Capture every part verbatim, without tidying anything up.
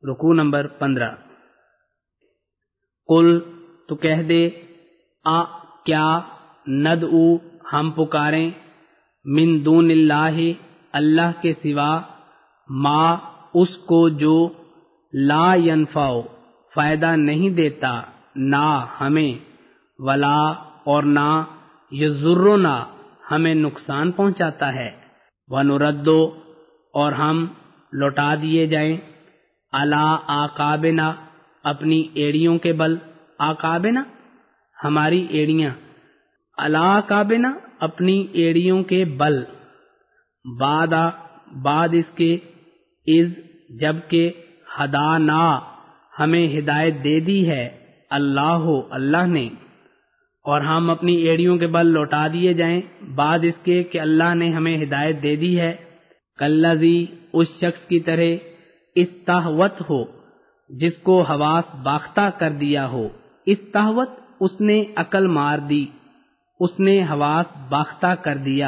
رکوع نمبر پندرہ۔ قل تو کہہ دے، آ کیا، ندعو ہم پکاریں، من دون اللہ اللہ کے سوا، ما اس کو جو، لا ینفع فائدہ نہیں دیتا نہ ہمیں، ولا اور نہ، یضرنا ہمیں نقصان پہنچاتا ہے، ونردو اور ہم لوٹا دیے جائیں، علی اعقابنا اپنی ایڑیوں کے بل، اعقابنا ہماری ایڑیاں، علی اعقابنا اپنی ایڑیوں کے بل، بعد بعد اس کے، اذ جب کہ، ہدانا ہمیں ہدایت دے دی ہے، اللہ اللہ نے، اور ہم اپنی ایڑیوں کے بل لوٹا دیے جائیں بعد اس کے کہ اللہ نے ہمیں ہدایت دے دی ہے، کالذی اس شخص کی طرح، استہوت ہو جس کو حواس باختہ کر دیا ہو، استہوت اس نے عقل مار دی، اس نے حواس باختہ کر دیا،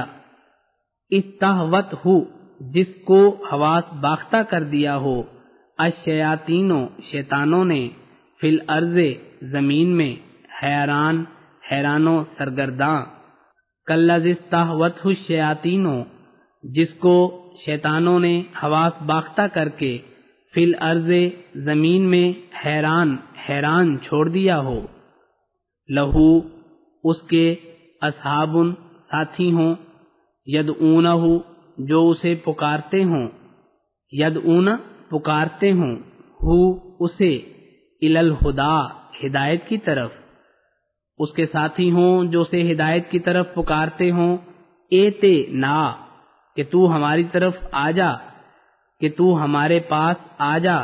استہوت ہو جس کو حواس باختہ کر دیا ہو، الشیاطین شیطانوں نے، فی الارض زمین میں، حیران حیران و سرگرداں، کالذی استہوتہ الشیاطین جس کو شیطانوں نے حواس باختہ کر کے، فی الارض زمین میں، حیران حیران چھوڑ دیا ہو، لہو اس کے، اصحاب ساتھی ہوں، یدعونہ جو اسے پکارتے ہوں، یدعون پکارتے ہوں، ہو اسے، الی الہدی ہدایت کی طرف، اس کے ساتھی ہوں جو اسے ہدایت کی طرف پکارتے ہوں، ایتے نا کہ تو ہماری طرف آ جا، کہ تو ہمارے پاس آ جا،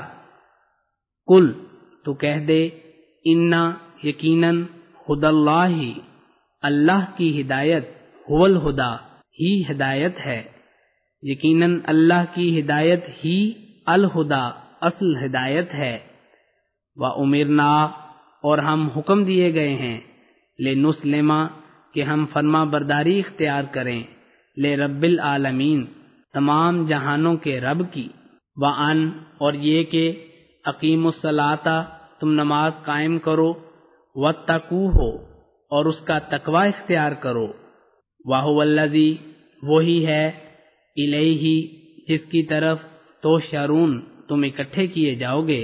کل تو کہہ دے، انا یقیناً، ہدی اللہ اللہ کی ہدایت، هو الہدی ہی ہدایت ہے، یقیناً اللہ کی ہدایت ہی الہدی اصل ہدایت ہے، وَأُمِرْنَا اور ہم حکم دیے گئے ہیں، لِنُسْلِمَ کہ ہم فرما برداری اختیار کریں، لِرَبِّ العالمین تمام جہانوں کے رب کی، وَأَنْ اور یہ کہ، اقیم الصلاۃ تم نماز قائم کرو، وَاتَّقُوهُ اور اس کا تقوی اختیار کرو، وَهُوَ الَّذِي وہی ہے، الیہ جس کی طرف، تحشرون تم اکٹھے کیے جاؤ گے،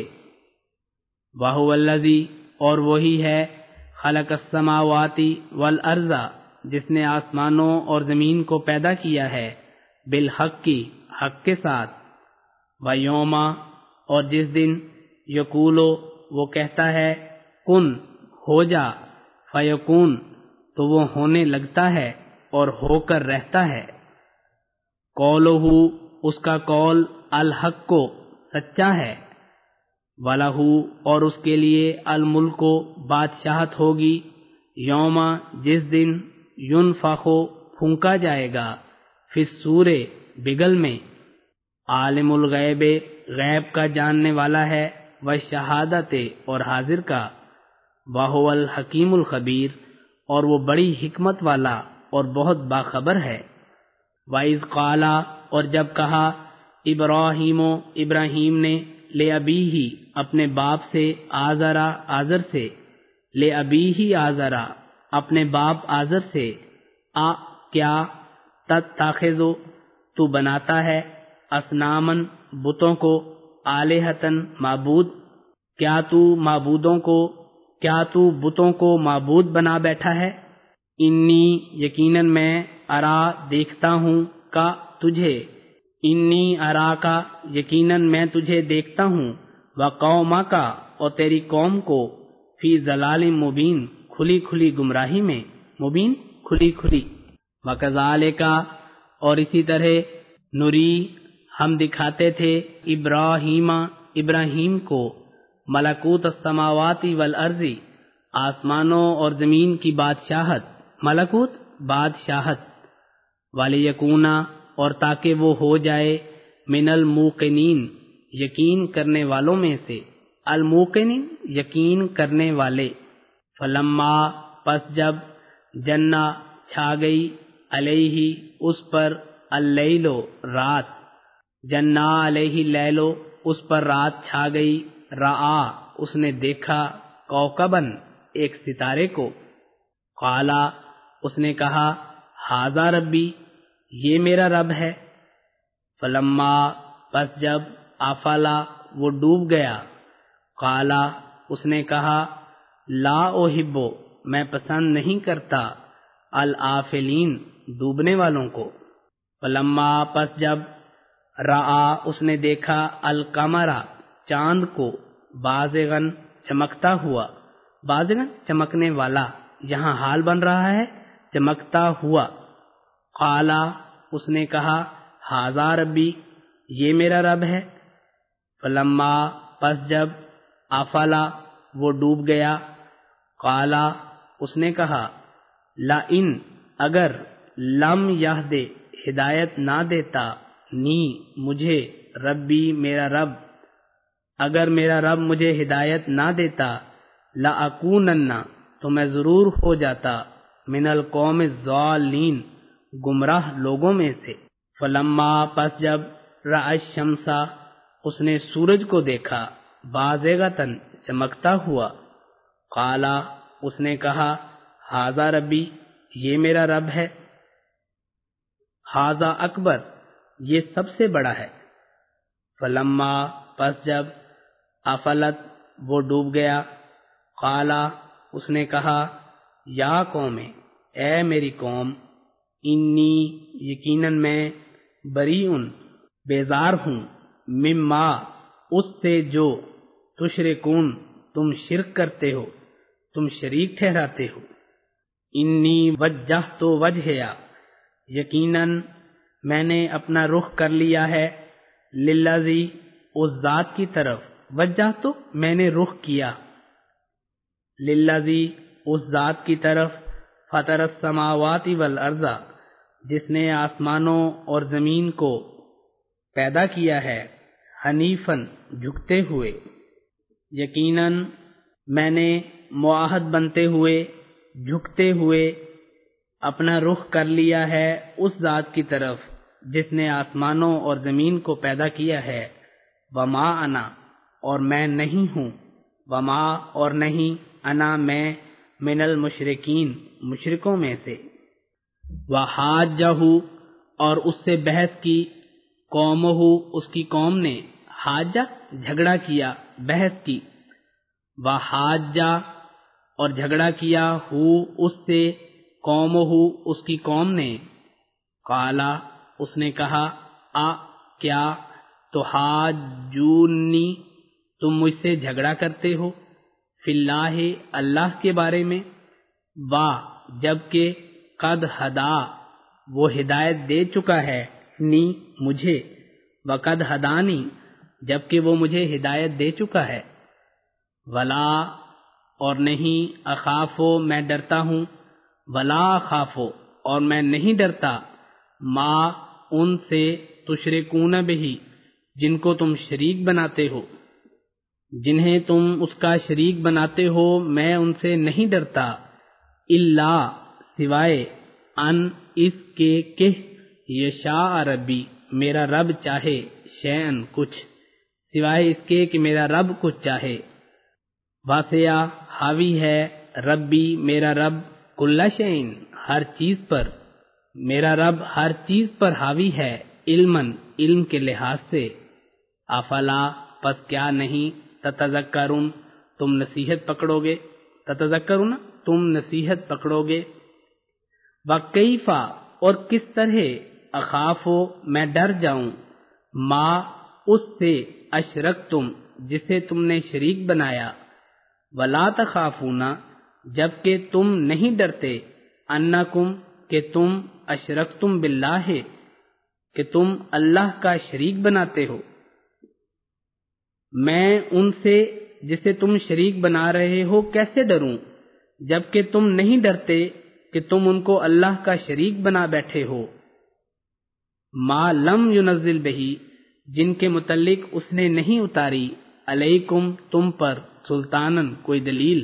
وَهُوَ الَّذِي اور وہی ہے، خلق السماوات والارض جس نے آسمانوں اور زمین کو پیدا کیا ہے، بالحق کی حق کے ساتھ، وَيَوْمَ اور جس دن، یقولو وہ کہتا ہے، کن ہو جا، فیکون تو وہ ہونے لگتا ہے اور ہو کر رہتا ہے، قولہ اس کا قول، الحق کو سچا ہے، وَلَہُ اور اس کے لیے، الملک بادشاہت ہوگی، یوم جس دن، ینفخ پھونکا جائے گا، فی الصور بگل میں، عالم الغیب غیب کا جاننے والا ہے، والشہادت اور حاضر کا، وَهُوَ الحکیم الخبیر اور وہ بڑی حکمت والا اور بہت باخبر ہے، وَإِذْ قَالَ اور جب کہا، ابراہیم ابراہیم نے، لے ابیہ اپنے باپ سے، آزرا آزر سے، لے ابیہ آزرا اپنے باپ آزر سے، آ کیا، تتخذ تو بناتا ہے، اصنامن بتوں کو، آلہتن معبود، کیا تو معبودوں کو، کیا تو بتوں کو معبود بنا بیٹھا ہے، انی یقیناً میں، ارا دیکھتا ہوں، کا تجھے، انی ارا کا یقیناً میں تجھے دیکھتا ہوں، وقوما کا اور تیری قوم کو، فی ضلال مبین کھلی کھلی گمراہی میں، مبین کھلی کھلی، وکذالک اور اسی طرح، نری ہم دکھاتے تھے، ابراہیم ابراہیم کو، ملکوت السماوات والارض آسمانوں اور زمین کی بادشاہت، ملکوت بادشاہت، وَلِيَكُونَ اور تاکہ وہ ہو جائے، من الموقنین یقین کرنے والوں میں سے، الموقنین یقین کرنے والے، فلما پس جب، جنہ چھا گئی، علیہ اس پر، اللیل رات، جنہ علیہ اللیل اس پر رات چھا گئی، رآ اس نے دیکھا، کوکبن ایک ستارے کو، قالا اس نے کہا ھذا ربی یہ میرا رب ہے، فلما پس جب آفلا وہ ڈوب گیا، قالا اس نے کہا لا احب میں پسند نہیں کرتا الآفلین ڈوبنے والوں کو، فلما پس جب رآ اس نے دیکھا القمر چاند کو، بازغن چمکتا ہوا، بازغن چمکنے والا، یہاں حال بن رہا ہے چمکتا ہوا، قالا اس نے کہا ھذا ربی یہ میرا رب ہے، فلما پس جب آفلا وہ ڈوب گیا، قالا اس نے کہا لئن اگر لم یہد ہدایت نہ دیتا نی مجھے ربی میرا رب، اگر میرا رب مجھے ہدایت نہ دیتا، لأکونن تو میں ضرور ہو جاتا من القوم الضالین گمراہ لوگوں میں سے، فلما پس جب رأى الشمس اس نے سورج کو دیکھا، بازغۃً چمکتا ہوا، قالا اس نے کہا ھذا ربی یہ میرا رب ہے، ھذا اکبر یہ سب سے بڑا ہے، فلما پس جب افلت وہ ڈوب گیا، قالا اس نے کہا یا قوم اے میری قوم، انی یقیناً میں بریئن بیزار ہوں، مما اس سے جو تشرکون تم شرک کرتے ہو، تم شریک ٹھہراتے ہو، انی وجہت وجہیا یقیناً میں نے اپنا رخ کر لیا ہے، للذی اس ذات کی طرف، وجہ تو میں نے رخ کیا، للذی اس ذات کی طرف، فطر السماوات والارض جس نے آسمانوں اور زمین کو پیدا کیا ہے، حنیفاً جھکتے ہوئے، یقیناً میں نے معاہد بنتے ہوئے جھکتے ہوئے اپنا رخ کر لیا ہے اس ذات کی طرف جس نے آسمانوں اور زمین کو پیدا کیا ہے، وما انا اور میں نہیں ہوں، وما اور نہیں انا میں، من المشرکین مشرکوں میں سے، وحاجہ اور اس سے بحث کی، قومہ اس کی قوم نے، حاجہ جھگڑا کیا، بحث کی، وحاجہ اور جھگڑا کیا، ہو اس سے، قومہ اس کی قوم نے، قالا اس نے کہا آ کیا تو حاجونی تم مجھ سے جھگڑا کرتے ہو، فی اللہ اللہ کے بارے میں، وا جبکہ قد ہدا وہ ہدایت دے چکا ہے، نی مجھے، وقد ہدانی جبکہ وہ مجھے ہدایت دے چکا ہے، ولا اور نہیں، اخافو میں ڈرتا ہوں، ولا اخافو اور میں نہیں ڈرتا، ما ان سے، تشرکون بہی جن کو تم شریک بناتے ہو، جنہیں تم اس کا شریک بناتے ہو میں ان سے نہیں ڈرتا، الا سوائے، ان اس کے کہ، یشاء ربی میرا رب چاہے، شیئن کچھ، سوائے اس کے کہ میرا رب کچھ چاہے، واسعہ حاوی ہے، ربی میرا رب، کل شیئن ہر چیز پر، میرا رب ہر چیز پر حاوی ہے، علماً علم کے لحاظ سے، افلا پس کیا نہیں، تتذکرون تم نصیحت پکڑو گے، تتذکرون تم نصیحت پکڑو گے، وکیفا اور کس طرح، اخافو میں ڈر جاؤں، ما اس سے، اشرکتم جسے تم نے شریک بنایا، ولا تخافون جبکہ تم نہیں ڈرتے، انکم کہ تم، اشرکتم باللہ کہ تم اللہ کا شریک بناتے ہو، میں ان سے جسے تم شریک بنا رہے ہو کیسے ڈروں، جبکہ تم نہیں ڈرتے کہ تم ان کو اللہ کا شریک بنا بیٹھے ہو، ما لم ینزل بہی جن کے متعلق اس نے نہیں اتاری، علیکم تم پر، سلطانن کوئی دلیل،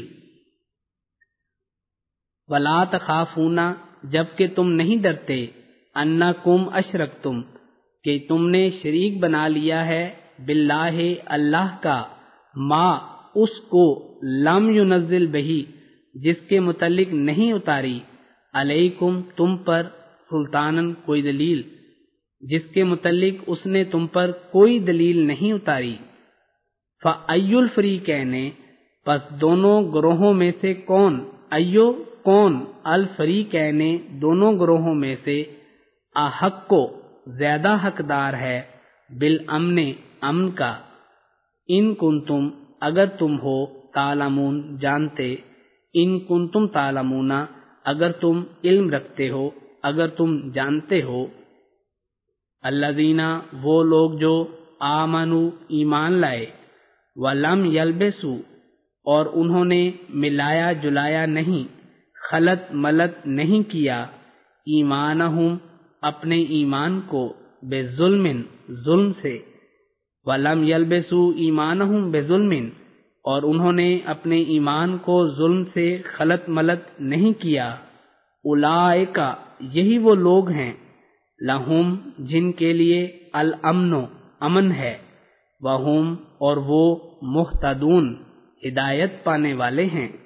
ولا تخافون جبکہ تم نہیں ڈرتے، انکم اشرکتم کہ تم نے شریک بنا لیا ہے، باللہ اللہ کا، ما اس کو، لم ینزل بہی جس کے متعلق نہیں اتاری، علیکم تم پر، سلطانن کوئی دلیل، جس کے متعلق اس نے تم پر کوئی دلیل نہیں اتاری۔ فَأَيُّ الْفَرِيقَيْنِ پس دونوں گروہوں میں سے کون، ایو کون، الفریقین دونوں گروہوں میں سے، احق کو زیادہ حقدار ہے، بالامن امن کا، ان کنتم اگر تم ہو، تعلمون جانتے، ان کنتم تعلمون اگر تم علم رکھتے ہو، اگر تم جانتے ہو۔ الذین وہ لوگ جو آمنوا ایمان لائے، ولم یلبسوا اور انہوں نے ملایا جلایا نہیں، خلط ملت نہیں کیا، ایمانہم اپنے ایمان کو، بظلم ظلم سے، ولم یلبسوا ایمانہم بظلم اور انہوں نے اپنے ایمان کو ظلم سے خلط ملت نہیں کیا، اولئک یہی وہ لوگ ہیں، لہم جن کے لیے الامن امن ہے، وہم اور وہ مہتدون ہدایت پانے والے ہیں۔